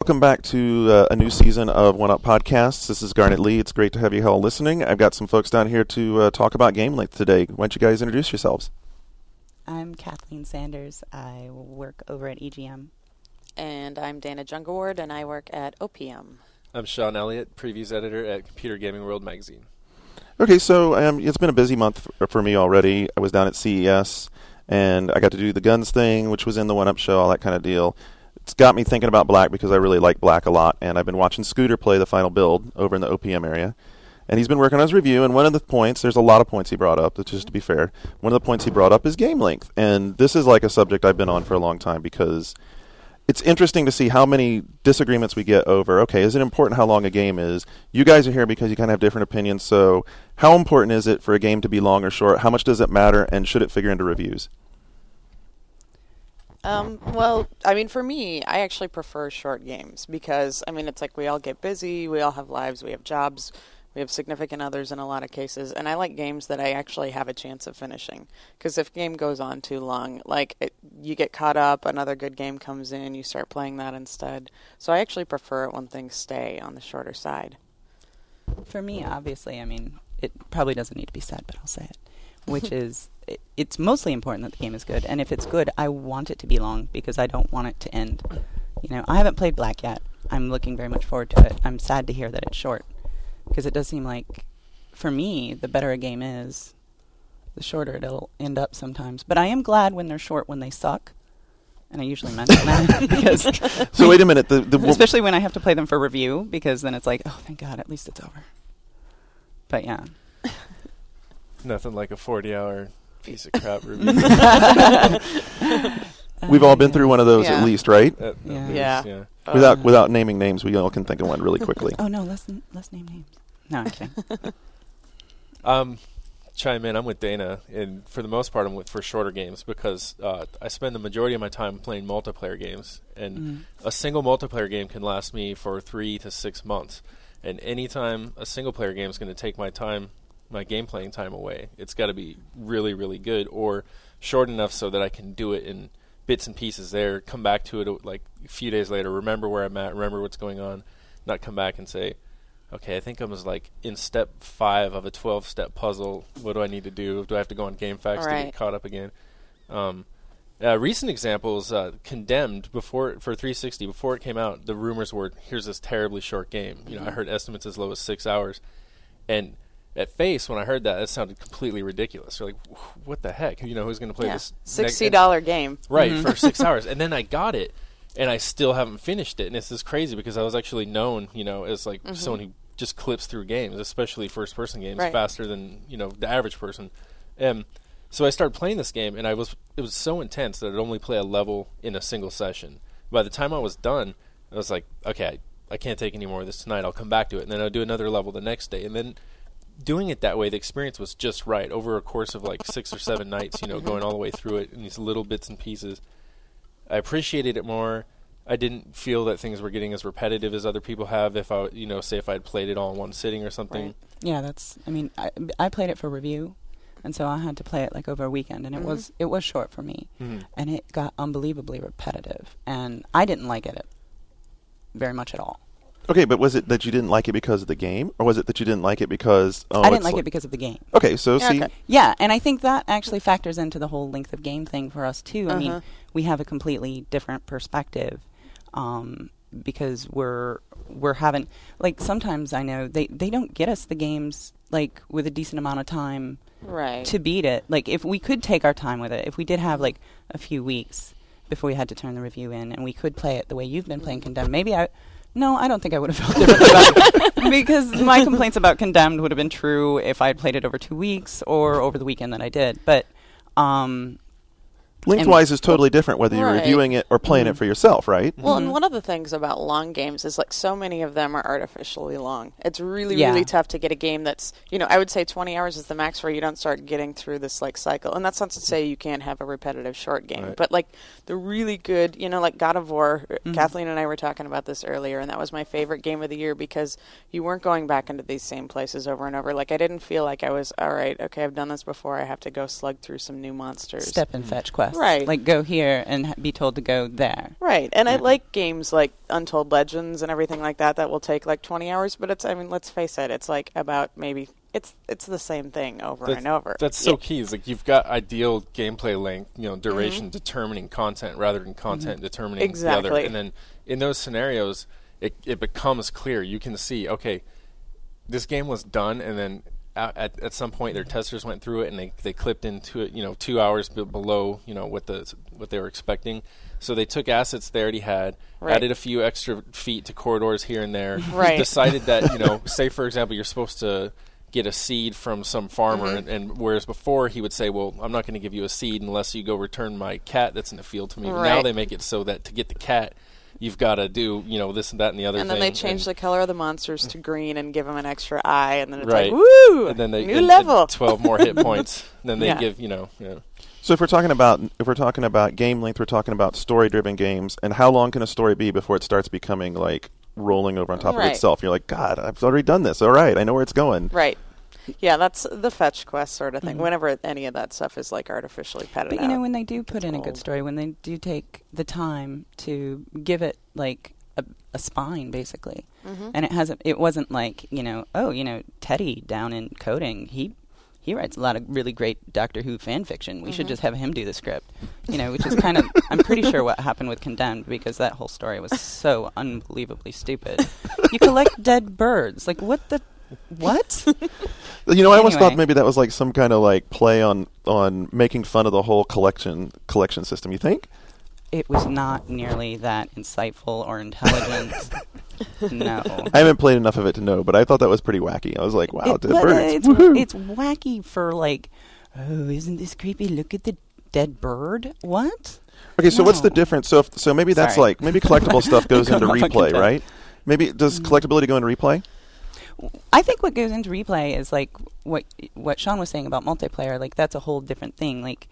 welcome back to a new season of One Up Podcasts. This is Garnet Lee. It's great to have you all listening. I've got some folks down here to talk about Game Length today. Why don't you guys introduce yourselves? I'm Kathleen Sanders. I work over at EGM. And I'm Dana Jungaward, and I work at OPM. I'm Sean Elliott, previews editor at Computer Gaming World magazine. Okay, so it's been a busy month for me already. I was down at CES, and I got to do the guns thing, which was in the One Up show, all that kind of deal. It's got me thinking about Black because I really like Black a lot, and I've been watching Scooter play the final build over in the OPM area. And he's been working on his review, and one of the points, there's a lot of points he brought up, just to be fair, one of the points he brought up is game length. And this is like a subject I've been on for a long time because it's interesting to see how many disagreements we get over, okay, is it important how long a game is? You guys are here because you kind of have different opinions, so how important is it for a game to be long or short? How much does it matter, and should it figure into reviews? Well, I mean, for me, I actually prefer short games because, I mean, it's like we all get busy, we all have lives, we have jobs, we have significant others in a lot of cases, and I like games that I actually have a chance of finishing. Because if a game goes on too long, you get caught up, another good game comes in, you start playing that instead. So I actually prefer it when things stay on the shorter side. For me, obviously, I mean, it probably doesn't need to be said, but I'll say it, which is it's mostly important that the game is good. And if it's good, I want it to be long because I don't want it to end. You know, I haven't played Black yet. I'm looking very much forward to it. I'm sad to hear that it's short because it does seem like, for me, the better a game is, the shorter it'll end up sometimes. But I am glad when they're short when they suck. And I usually mention that because... So wait a minute. Especially when I have to play them for review because then it's like, oh, thank God, at least it's over. But yeah. Nothing like a 40-hour piece of crap review. We've all been through one of those at least, right? Yeah. Without naming names, we all can think of one really quickly. Oh, no, let's name names. No, I'm kidding. Chime in. I'm with Dana, and for the most part, I'm for shorter games because I spend the majority of my time playing multiplayer games, and a single multiplayer game can last me for 3 to 6 months. And anytime a single-player game is going to take my game playing time away, it's got to be really, really good or short enough so that I can do it in bits and pieces there, come back to it like a few days later, remember where I'm at, remember what's going on, not come back and say, okay, I think I was like in step 5 of a 12-step puzzle. What do I need to do? Do I have to go on GameFAQs to get caught up again? Recent examples, Condemned for 360, before it came out, the rumors were, here's this terribly short game. You know, I heard estimates as low as 6 hours. And at face, when I heard that, sounded completely ridiculous. You're like, what the heck? You know, who's going to play this? $60 game. Right, for 6 hours. And then I got it, and I still haven't finished it. And it's just crazy because I was actually known, you know, as like someone who just clips through games, especially first-person games, faster than, you know, the average person. So I started playing this game, and it was so intense that I'd only play a level in a single session. By the time I was done, I was like, okay, I can't take any more of this tonight. I'll come back to it. And then I'll do another level the next day. And then doing it that way, the experience was just right over a course of like 6 or 7 nights, you know, going all the way through it in these little bits and pieces. I appreciated it more. I didn't feel that things were getting as repetitive as other people have if I, you know, say if I'd played it all in one sitting or something. Right. Yeah, I played it for review, and so I had to play it like over a weekend, and it was short for me, and it got unbelievably repetitive, and I didn't like it very much at all. Okay, but was it that you didn't like it because of the game, or was it that you didn't like it because... I didn't like it because of the game. Okay, so see... Okay. Yeah, and I think that actually factors into the whole length of game thing for us, too. I mean, we have a completely different perspective because we're having... Like, sometimes I know they don't get us the games, like, with a decent amount of time to beat it. Like, if we could take our time with it, if we did have, like, a few weeks before we had to turn the review in, and we could play it the way you've been playing Condemned, maybe No, I don't think I would have felt differently about it because my complaints about Condemned would have been true if I had played it over 2 weeks or over the weekend that I did. But lengthwise is totally different whether you're reviewing it or playing it for yourself, right? Well, and one of the things about long games is like so many of them are artificially long. It's really, really tough to get a game that's, you know, I would say 20 hours is the max where you don't start getting through this like cycle. And that's not to say you can't have a repetitive short game, but like the really good, you know, like God of War, Kathleen and I were talking about this earlier, and that was my favorite game of the year because you weren't going back into these same places over and over. Like I didn't feel like I was, all right, okay, I've done this before, I have to go slug through some new monsters. Step and fetch quest. quest. Right. Like, go here and be told to go there. Right. And I like games like Untold Legends and everything like that will take like 20 hours, but it's, I mean, let's face it, it's like about maybe it's the same thing over and over. That's so key. Is like you've got ideal gameplay length, duration determining content rather than content determining the other. And then in those scenarios, it becomes clear. You can see, okay, this game was done, and then at some point their testers went through it and they clipped into it, 2 hours below, what they were expecting. So they took assets they already had, added a few extra feet to corridors here and there, decided that, say for example, you're supposed to get a seed from some farmer, and whereas before he would say, well, I'm not going to give you a seed unless you go return my cat that's in the field to me. Right. Now they make it so that to get the cat, you've got to do, this and that and the other thing. And then they change the color of the monsters to green and give them an extra eye, and then it's like, woo, and then they new level. 12 more hit points. Then they give, So if we're talking about game length, we're talking about story-driven games, and how long can a story be before it starts becoming like rolling over on top of itself? You're like, God, I've already done this. All right, I know where it's going. Right. Yeah, that's the fetch quest sort of thing. Whenever any of that stuff is like artificially padded out. But when they do put in a good story, when they do take the time to give it like a spine, basically, and it wasn't like Teddy down in coding, he writes a lot of really great Doctor Who fan fiction. We should just have him do the script, which is kind of, I'm pretty sure what happened with Condemned, because that whole story was so unbelievably stupid. You collect dead birds. Like, what? I always thought maybe that was like some kind of like play on making fun of the whole collection system. You think? It was not nearly that insightful or intelligent. No. I haven't played enough of it to know, but I thought that was pretty wacky. I was like, wow, dead birds. It's wacky for like, oh, isn't this creepy? Look at the dead bird. What? Okay, so what's the difference? So maybe that's maybe collectible stuff goes into replay, right? Maybe does collectability go into replay? I think what goes into replay is like what Sean was saying about multiplayer. Like that's a whole different thing. Like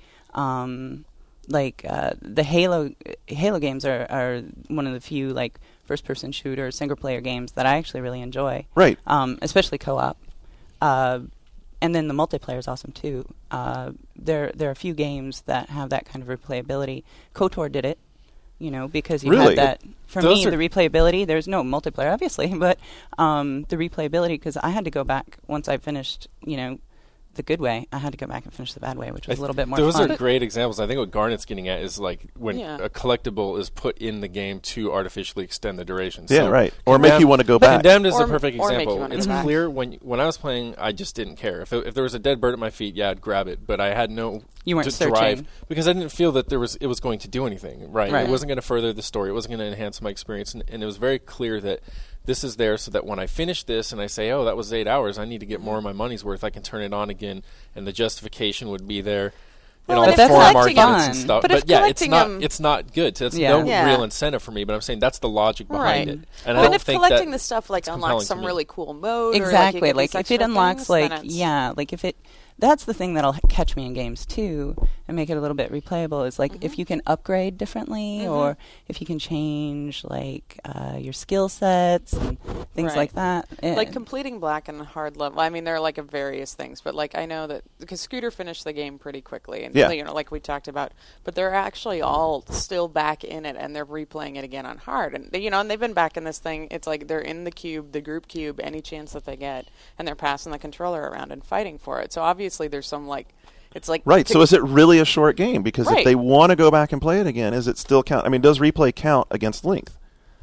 the Halo games are one of the few like first-person shooter single-player games that I actually really enjoy. Right. Especially co-op. And then the multiplayer is awesome too. There are a few games that have that kind of replayability. KOTOR did it. Because you had that. For me, the replayability, there's no multiplayer, obviously, but the replayability, because I had to go back once I finished, the good way, I had to go back and finish the bad way, which was a little bit more fun. Those are great examples. I think what Garnet's getting at is like when a collectible is put in the game to artificially extend the duration. Yeah, so right. Or make you want to go back. Condemned is a perfect example. It's clear when I was playing, I just didn't care. If there was a dead bird at my feet, I'd grab it, but I had no drive because I didn't feel that it was going to do anything. Right. It wasn't going to further the story. It wasn't going to enhance my experience, and it was very clear that this is there so that when I finish this and I say, oh, that was 8 hours, I need to get more of my money's worth, I can turn it on again, and the justification would be there. Well, all the foreign arguments and stuff. But it's not good. That's no real incentive for me, but I'm saying that's the logic behind it. And but if collecting the stuff like unlocks some really cool mode, exactly, or like if it unlocks if it, that's the thing that'll catch me in games too and make it a little bit replayable is like if you can upgrade differently or if you can change like your skill sets and things like that. Like completing black and hard level. I mean, there are like various things, but like I know that because Scooter finished the game pretty quickly, and like we talked about, but they're actually all still back in it and they're replaying it again on hard, and and they've been back in this thing. It's like they're in the cube, the group cube, any chance that they get, and they're passing the controller around and fighting for it. So obviously there's some like it's like so is it really a short game? Because if they want to go back and play it again, is it still count? I mean, does replay count against length?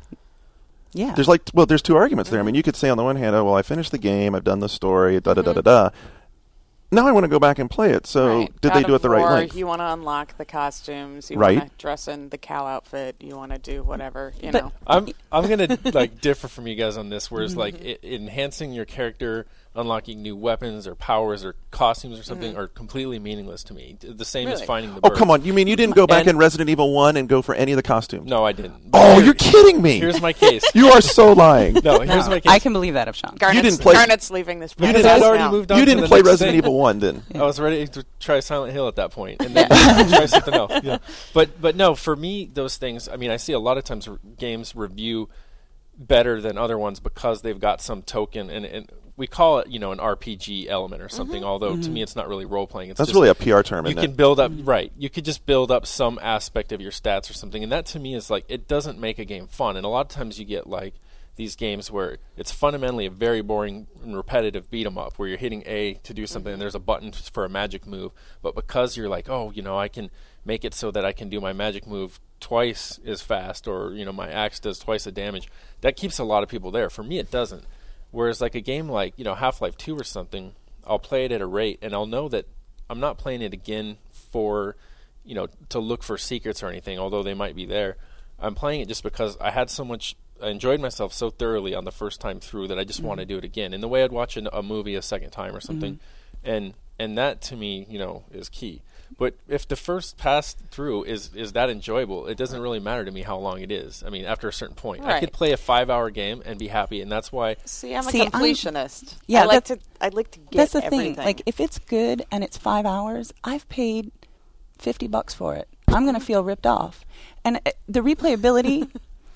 Yeah. There's two arguments there. I mean, you could say on the one hand, oh well, I finished the game, I've done the story, da da da da da. Now I want to go back and play it. So did they do it the right length? You want to unlock the costumes. You want to dress in the cow outfit. You want to do whatever. Know. I'm gonna like differ from you guys on this. Whereas like enhancing your character, unlocking new weapons or powers or costumes or something are completely meaningless to me. The same as finding the birds. Oh come on! You mean you didn't go back in Resident Evil 1 and go for any of the costumes? No, I didn't. Oh, you're kidding me! Here's my case. You are so lying. No, here's my case. I can believe that of Sean. Garnet's leaving this. You didn't play Resident Evil 1, then. I was ready to try Silent Hill at that point, and then try something else. Yeah. But no, for me, those things. I mean, I see a lot of times games review better than other ones because they've got some token, and we call it, an RPG element or something, although to me it's not really role-playing. It's That's just, really a PR term, you isn't can it? build up, right, you could just build up some aspect of your stats or something, and that to me is like, it doesn't make a game fun. And a lot of times you get like these games where it's fundamentally a very boring and repetitive beat 'em up, where you're hitting A to do something and there's a button for a magic move, but because you're like, I can make it so that I can do my magic move twice as fast, or my axe does twice the damage, that keeps a lot of people there. For me, it doesn't. Whereas like a game like Half-Life 2 or something, I'll play it at a rate and I'll know that I'm not playing it again for to look for secrets or anything, although they might be there. I'm playing it just because I enjoyed myself so thoroughly on the first time through that I just want to do it again, in the way I'd watch a movie a second time or something. And that to me is key. But if the first pass through is that enjoyable, it doesn't really matter to me how long it is. I mean, after a certain point, I could play a 5-hour game and be happy, and that's why. I'm a completionist. I'd like to get that's the everything. thing. Like, if it's good and it's 5 hours, I've paid $50 for it. I'm going to feel ripped off, and the replayability.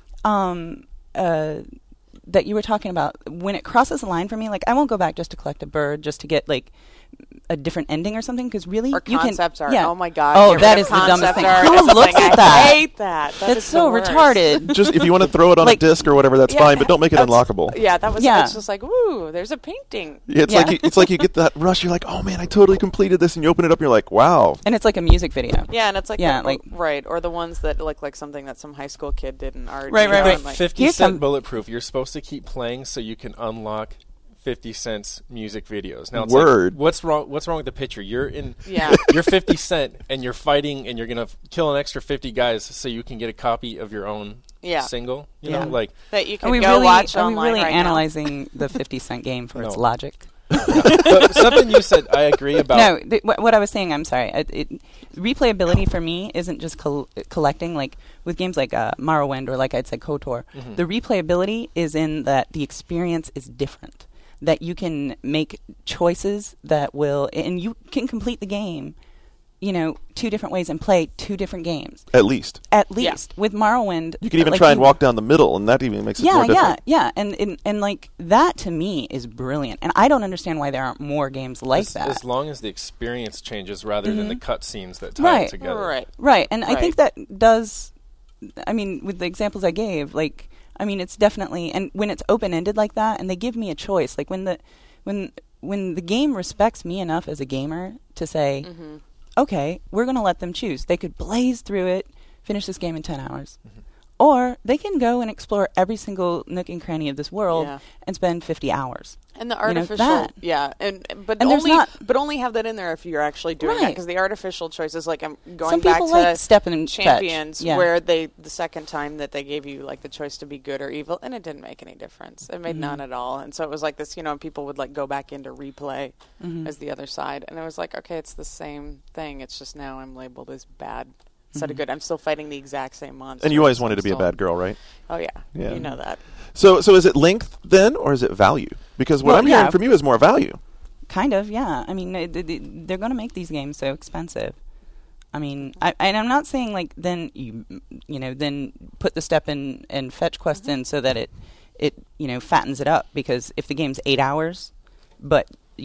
That you were talking about, when it crosses the line for me, like, I won't go back just to collect a bird, just to get like a different ending or something, because really, or concepts art. Yeah. Oh my god! Oh, that is the dumbest thing. Who looks at that? I hate that. That's so retarded. Just if you want to throw it on a disc or whatever, that's fine, but don't make it unlockable. Yeah, that was. Yeah. It's just like, woo, there's a painting. Yeah, it's like you get that rush. You're like, oh man, I totally completed this, and you open it up, and you're like, wow. And it's like a music video. Yeah, and it's like, right, or the ones that look like something that some high school kid did in art. Right. Like, 50 Cent Bulletproof. You're supposed to keep playing so you can unlock 50 Cent's music videos. Now, it's Word. Like, what's wrong with the picture? You're 50 Cent and you're fighting and you're gonna kill an extra 50 guys so you can get a copy of your own single. You know, like that you can watch online. Are we really right analyzing the 50 Cent game for its logic? But something you said, I agree about. No, what I was saying, I'm sorry. Replayability for me isn't just collecting, like with games like Morrowind or like I'd said KOTOR. The replayability is in that the experience is different. That you can make choices that will, and you can complete the game, 2 different ways and play 2 different games. At least. With Morrowind, you can even try and walk down the middle, and that even makes it more different. And like that to me is brilliant, and I don't understand why there aren't more games like that. As long as the experience changes rather than the cutscenes that tie it together. Right, and I think that does. I mean, with the examples I gave, like, I mean, it's definitely, and when it's open-ended like that, and they give me a choice, like when the game respects me enough as a gamer to say, okay, we're going to let them choose. They could blaze through it, finish this game in 10 hours. Or they can go and explore every single nook and cranny of this world and spend 50 hours. And the artificial, but only have that in there if you're actually doing that, because the artificial choices, like I'm going back to Step and Champions, where the second time that they gave you like the choice to be good or evil, and it didn't make any difference. It made none at all, and so it was like this, and people would like go back into replay as the other side, and it was like, okay, it's the same thing. It's just now I'm labeled as bad instead of good. I'm still fighting the exact same monster. And you always wanted to be a bad girl, right? Oh yeah, you know that. So is it length then, or is it value? Because what I'm hearing from you is more value. Kind of, yeah. I mean, they're going to make these games so expensive. I mean, and I'm not saying like then then put the step and fetch quest in so that it fattens it up, because if the game's 8 hours, but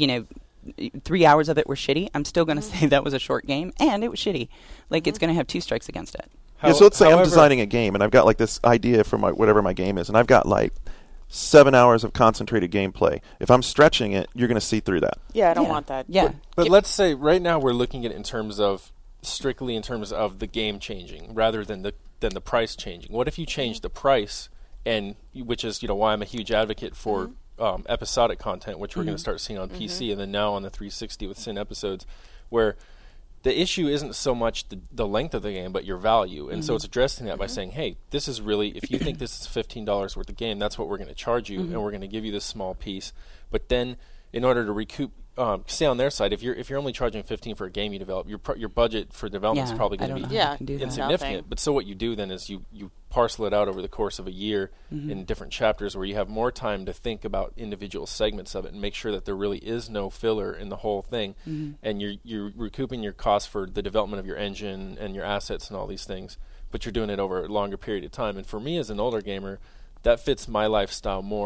3 hours of it were shitty, I'm still going to say that was a short game and it was shitty. Like it's going to have 2 strikes against it. So let's say I'm designing a game and I've got like this idea for whatever my game is, and I've got like 7 hours of concentrated gameplay. If I'm stretching it, you're going to see through that. Yeah, I don't want that. Yeah. But let's say right now we're looking at it strictly in terms of the game changing rather than the price changing. What if you change the price, and which is why I'm a huge advocate for episodic content, which we're going to start seeing on PC and then now on the 360 with Sin episodes, where the issue isn't so much the length of the game, but your value. And so it's addressing that by saying, hey, this is really, if you think this is $15 worth of game, that's what we're going to charge you, and we're going to give you this small piece. But then in order to recoup, say on their side, if you're only charging $15 for a game you develop, your budget for development is probably going to be insignificant. But so what you do then is you parcel it out over the course of a year in different chapters, where you have more time to think about individual segments of it and make sure that there really is no filler in the whole thing, and you're recouping your costs for the development of your engine and your assets and all these things, but you're doing it over a longer period of time. And for me as an older gamer, that fits my lifestyle more,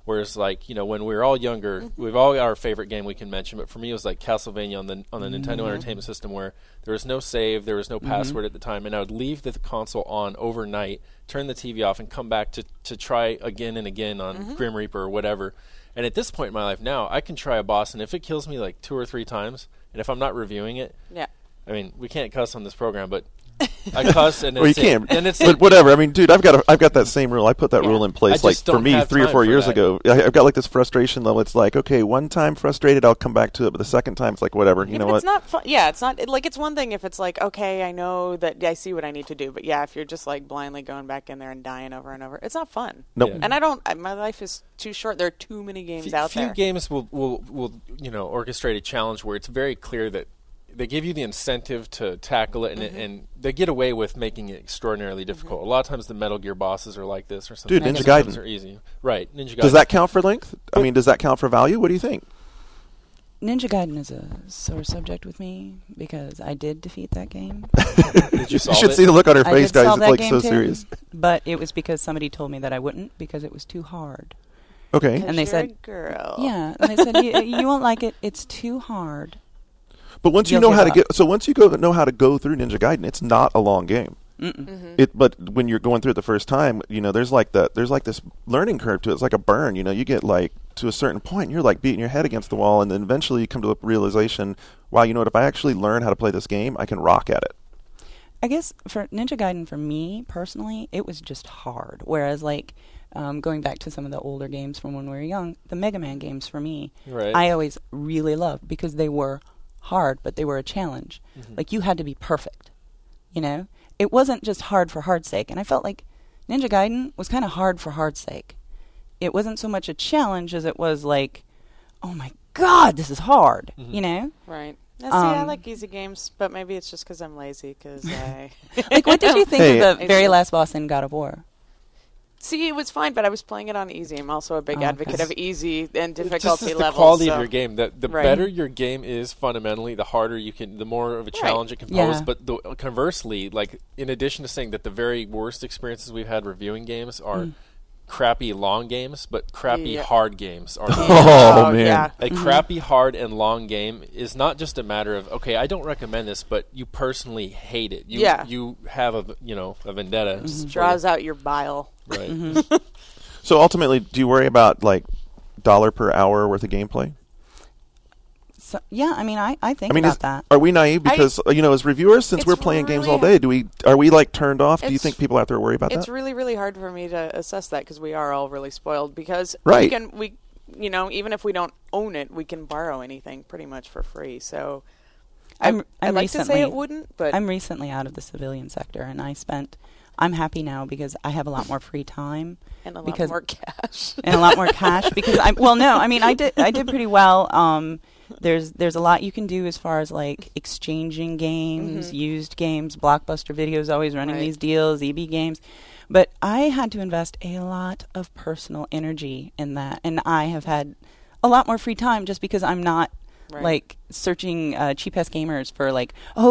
Whereas, like, you know, when we were all younger, we've all got our favorite game we can mention. But for me, it was like Castlevania on the Nintendo Entertainment System, where there was no save, there was no password at the time, and I would leave the console on overnight, turn the TV off, and come back to try again and again on Grim Reaper or whatever. And at this point in my life now, I can try a boss, and if it kills me like 2 or 3 times, and if I'm not reviewing it, I mean, we can't cuss on this program, but I cuss, and well, you can, but whatever. I mean, dude, I've got that same rule. I put that rule in place, like for me 3 or 4 years ago. I've got like this frustration level. It's like, okay, one time frustrated, I'll come back to it, but the second time, it's like whatever. You know what? It's not fun. Yeah, it's not like it's one thing if it's like, okay, I know that I see what I need to do, but yeah, if you're just like blindly going back in there and dying over and over, it's not fun. Nope. And my life is too short. There are too many games out there. Few games will you know, orchestrate a challenge where it's very clear that they give you the incentive to tackle it, and they get away with making it extraordinarily difficult. A lot of times the Metal Gear bosses are like this or something. Dude, Ninja Gaiden. Are easy. Right, Ninja Gaiden. Does that count for length? I mean, does that count for value? What do you think? Ninja Gaiden is a sore subject with me because I did defeat that game. Did you solve You should it? see the look on her I face, did guys. solve It's that like game so too, serious. But it was because somebody told me that I wouldn't because it was too hard. Okay. And they You're said, a girl. yeah, and they said you won't like it. It's too hard. But once you You'll know how give to up. once you know how to go through Ninja Gaiden, it's not a long game. But when you're going through it the first time, you know, there's like this learning curve to it. It's like a burn. You know, you get like to a certain point, and you're like beating your head against the wall, and then eventually you come to a realization, wow, you know what? If I actually learn how to play this game, I can rock at it. I guess for Ninja Gaiden, for me personally, it was just hard. Whereas like going back to some of the older games from when we were young, the Mega Man games for me, I always really loved because they were hard, but they were a challenge. Like you had to be perfect, you know? It wasn't just hard for hard's sake. And I felt like Ninja Gaiden was kind of hard for hard's sake. It wasn't so much a challenge as it was like, oh my God, this is hard, you know? Right. Now, see, I like easy games, but maybe it's just because I'm lazy. Because I like, what did you think of the very last boss in God of War? See, it was fine, but I was playing it on easy. I'm also a big advocate of easy and difficulty levels. levels. The quality of your game. The better your game is fundamentally, the harder you can, the more of a challenge it can pose. But conversely, like in addition to saying that the very worst experiences we've had reviewing games are crappy long games, but crappy hard games are. Oh man! Yeah. A crappy hard and long game is not just a matter of, okay, I don't recommend this, but you personally hate it. You have a vendetta. Draws out your bile. Right. So ultimately, do you worry about like $1 per hour worth of gameplay? So, yeah, I mean, I think about that. Are we naive? Because as reviewers, since we're playing games all day, are we like turned off? Do you think people out there worry about that? It's really, really hard for me to assess that because we are all really spoiled. Because we even if we don't own it, we can borrow anything pretty much for free. So I'd like to say it wouldn't, but I'm recently out of the civilian sector, and I'm happy now because I have a lot more free time and a lot more cash. Because I did pretty well. There's a lot you can do as far as like exchanging games, used games, Blockbuster Video's always running these deals, EB Games. But I had to invest a lot of personal energy in that, and I have had a lot more free time just because I'm not like searching cheap-ass gamers for like,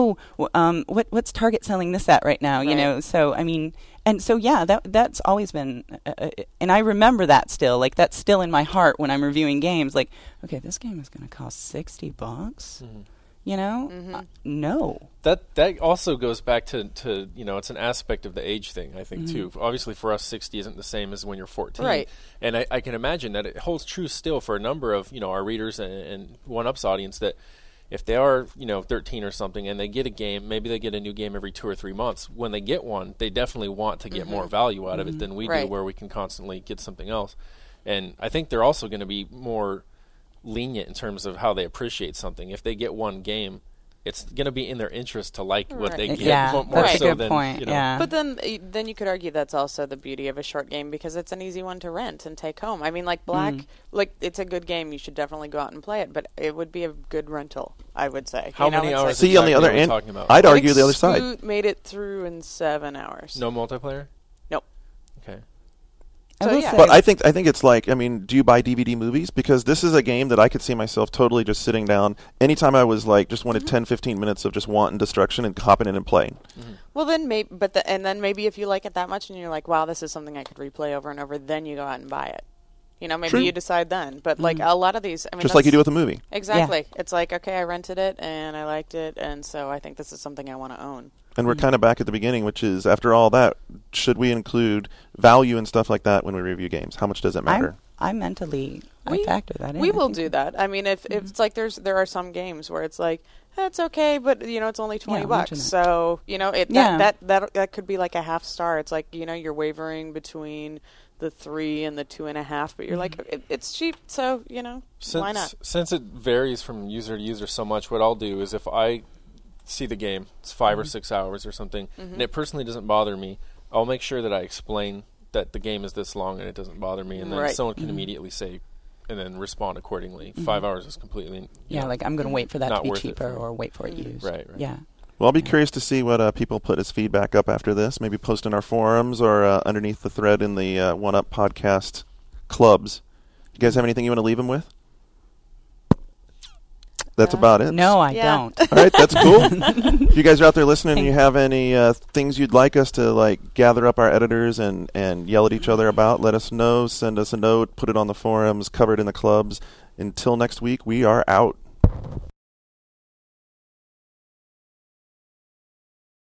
what's Target selling this at right now, you know? So, I mean, and so, yeah, that's always been, and I remember that still, like that's still in my heart when I'm reviewing games, like, okay, this game is going to cost $60, you know? No. That also goes back to it's an aspect of the age thing, I think, too. Obviously, for us, 60 isn't the same as when you're 14. Right. And I can imagine that it holds true still for a number of, our readers and One-Up's audience that if they are, 13 or something and they get a game, maybe they get a new game every 2 or 3 months. When they get one, they definitely want to get more value out of it than we do, where we can constantly get something else. And I think they're also going to be more lenient in terms of how they appreciate something. If they get one game, it's going to be in their interest to like what they get. Yeah, more that's so a good than, point. Yeah. But then you could argue that's also the beauty of a short game because it's an easy one to rent and take home. I mean, like Black, like it's a good game. You should definitely go out and play it, but it would be a good rental, I would say. How many hours? See, on the other end, I'd argue the other side. Scoot made it through in 7 hours. No multiplayer? Nope. Okay. So, But I think it's like, I mean, do you buy DVD movies? Because this is a game that I could see myself totally just sitting down. Anytime I was like, just wanted 10, 15 minutes of just wanting destruction and hopping in and playing. Well, then maybe, and then maybe if you like it that much and you're like, wow, this is something I could replay over and over, then you go out and buy it. Maybe True. you decide then. But like a lot of these, I mean, just like you do with a movie. Exactly. Yeah. It's like, okay, I rented it and I liked it, and so I think this is something I want to own. And we're kind of back at the beginning, which is, after all that, should we include value and stuff like that when we review games? How much does it matter? I factor that in. We will do that. I mean, if it's like there are some games where it's like, it's okay, but it's only $20. So that could be like a half star. It's like you're wavering between the 3 and the 2.5, but you're like, it's cheap, so why not? Since it varies from user to user so much, what I'll do is if I see the game, it's 5 or 6 hours or something, and it personally doesn't bother me, I'll make sure that I explain that the game is this long and it doesn't bother me, and then someone can immediately say and then respond accordingly. 5 hours is completely like I'm going to wait for that to be worth cheaper or wait for it used. Right. Yeah. Well, I'll be curious to see what people put as feedback up after this. Maybe post in our forums or underneath the thread in the One Up podcast clubs. You guys have anything you want to leave them with? That's about it. No, I don't. All right, that's cool. If you guys are out there listening and you have any things you'd like us to gather up our editors and yell at each other about, let us know. Send us a note. Put it on the forums. Cover it in the clubs. Until next week, we are out.